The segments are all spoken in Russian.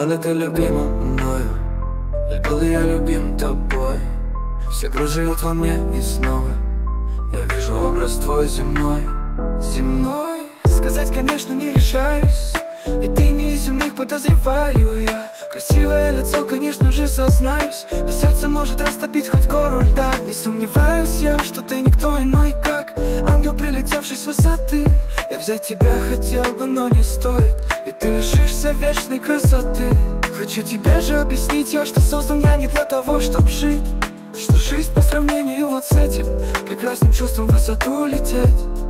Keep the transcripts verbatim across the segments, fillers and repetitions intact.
ли ты любима мною? Любил ли я любим тобой? Все кружит во мне и снова я вижу образ твой земной. Земной сказать, конечно, не решаюсь, и ты не из земных, подозреваю я. Красивое лицо, конечно же, сознаюсь, но сердце может растопить хоть гору льда. Не сомневаюсь я, что ты никто иной, как ангел, прилетевший с высоты. Я взять тебя хотел бы, но не стоит, ведь ты лишишься вечной красоты. Хочу тебе же объяснить я, что создан я не для того, чтоб жить, что жизнь по сравнению вот с этим прекрасным чувством в высоту лететь.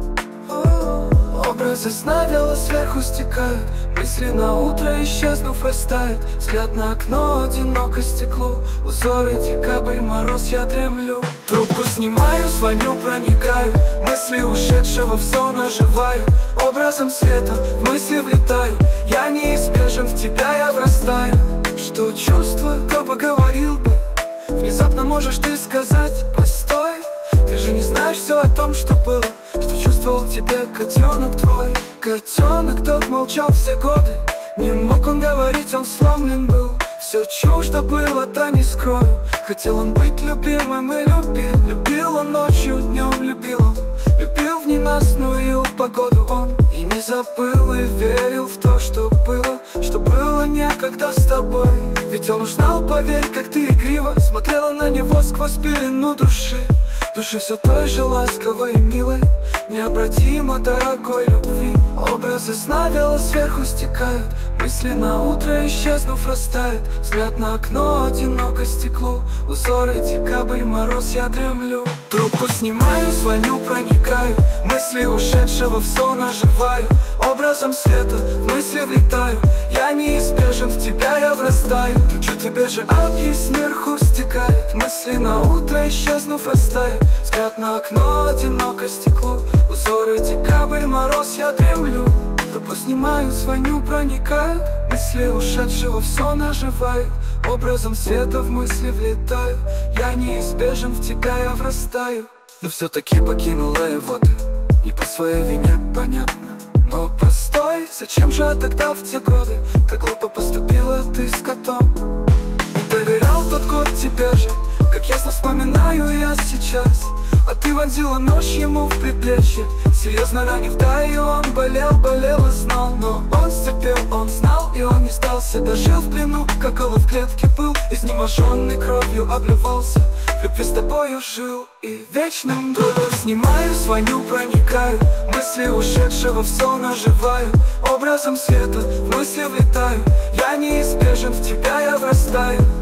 Образы сна вяло сверху стекают, мысли на утро исчезнув растают. Взгляд на окно, одиноко стекло, узоры декабрь, мороз, я дремлю. Трубку снимаю, звоню, проникаю, мысли ушедшего в сон оживаю. Образом света в мысли влетаю, я неизбежен, в тебя я врастаю. Что чувство, кто бы говорил бы, внезапно можешь ты сказать: постой, ты же не знаешь все о том, что было, что чувствовал в тебе котенок твой. Котенок тот молчал все годы, не мог он говорить, он сломлен был. Все чуждо было, да не скрою, хотел он быть любимым и любил. Любил он ночью, днем любил он, любил в ненастную погоду он. И не забыл, и верил в то, что было, что было некогда с тобой. Ведь он узнал, поверь, как ты игриво смотрела на него сквозь пелену души. Души все той же ласковой и милой, необратимо дорогой любви. Образы сна вяло сверху стекают, мысли на утро исчезнув растают. Взгляд на окно, одиноко стекло, узоры декабрь, мороз, я дремлю. Трубку снимаю, звоню, проникаю, мысли ушедшего в сон оживаю. Образом света в мысли влетаю, я неизбежен, в тебя я врастаю. Хочу тебе же объяснить, сверху стекает, мысли на утро исчезнув растают. Взгляд на окно, одиноко стекло, узоры декабрь, мороз, я дремлю. Трубку снимаю, звоню, проникаю, мысли ушедшего в сон оживают. Образом света в мысли влетаю, я неизбежен, в тебя я врастаю. Но все-таки покинула его ты, не по своей вине, понятно. Но постой, зачем же тогда в те годы так глупо поступила ты с котом? Не доверял тот год тебе же, как ясно вспоминаю я сейчас. А ты вонзила нож ему в предплечье, серьезно ранив, да, и он болел, болел и знал. Но он стерпел, он знал, и он не сдался. Дожил в плену, как олов в клетке был, изнеможенный кровью обливался, в любви с тобою жил и вечным был. Снимаю, звоню, проникаю, мысли ушедшего в сон оживаю. Образом света в мысли влетаю, я неизбежен, в тебя я врастаю.